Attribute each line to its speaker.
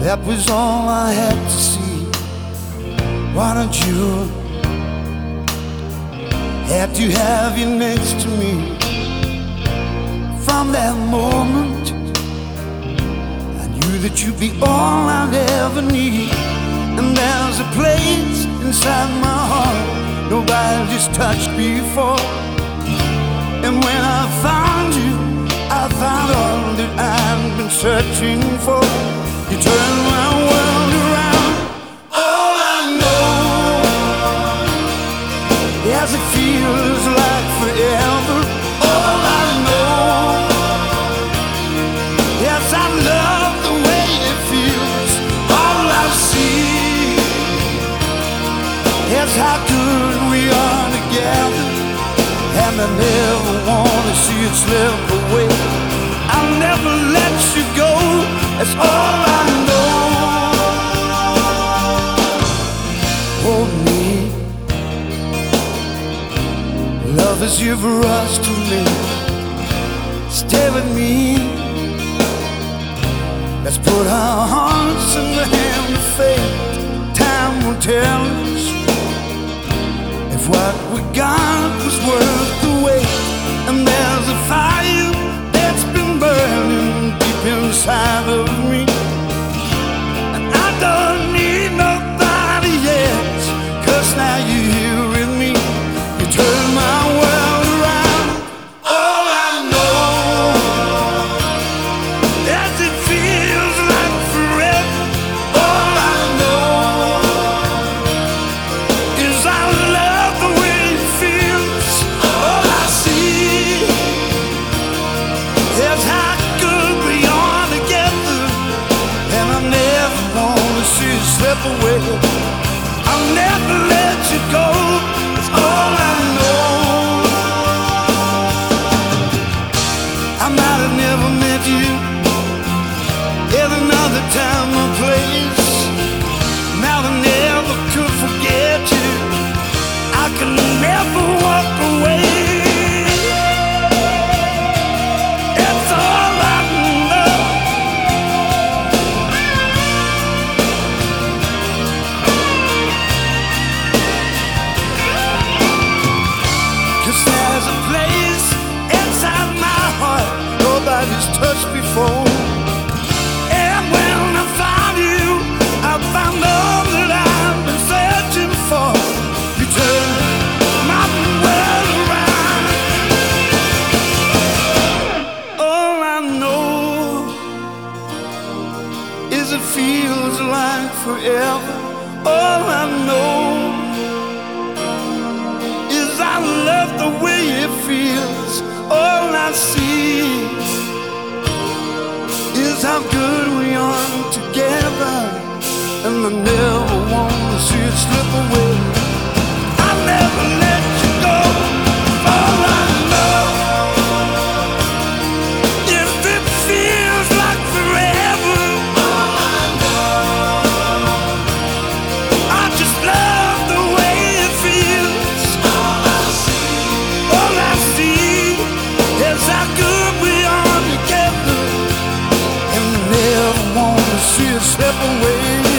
Speaker 1: That was all I had to see. Why don't you had to have you next to me? From that moment I knew that you'd be all I'd ever need. And there's a place inside my heart nobody's touched before. And when I found you, I found all that I've been searching for. You turned my world around. All I know, yes, it feels like forever. All I know, yes, I love the way it feels. All I see, yes, how good we are together. And I never wanna see it slip away. I'll never let you go, that's all I know. Hold me, love is here for us to live. Stay with me, let's put our hearts in the hand of fate. Time will tell us if what we got was worth the wait. And there's a fire that's been burning deep inside of me, and I don't need nobody else, 'cause now you're here with me. You turn my world around. All I know, yes, it feels like forever. All I know is I love the way it feels. All I see is how good we are together. And I never wanna see it slip away. I'll never let you go, that's all I know. I might have never met you in another time or place. Now I never could forget you. I can never walk away. It's all I know. 'Cause there's a place inside my heart nobody's touched before. And when I found you, I found all that I've been searching for. You turned my world around. All I know is it feels like forever. All I know is I love the way it feels. All I see is how good we are together. And I never wanna see it slip away. I'll never let you go. All I know, if it feels like forever. All I know, I just love the way it feels. All I see is how good we are together. And I never wanna see it slip away.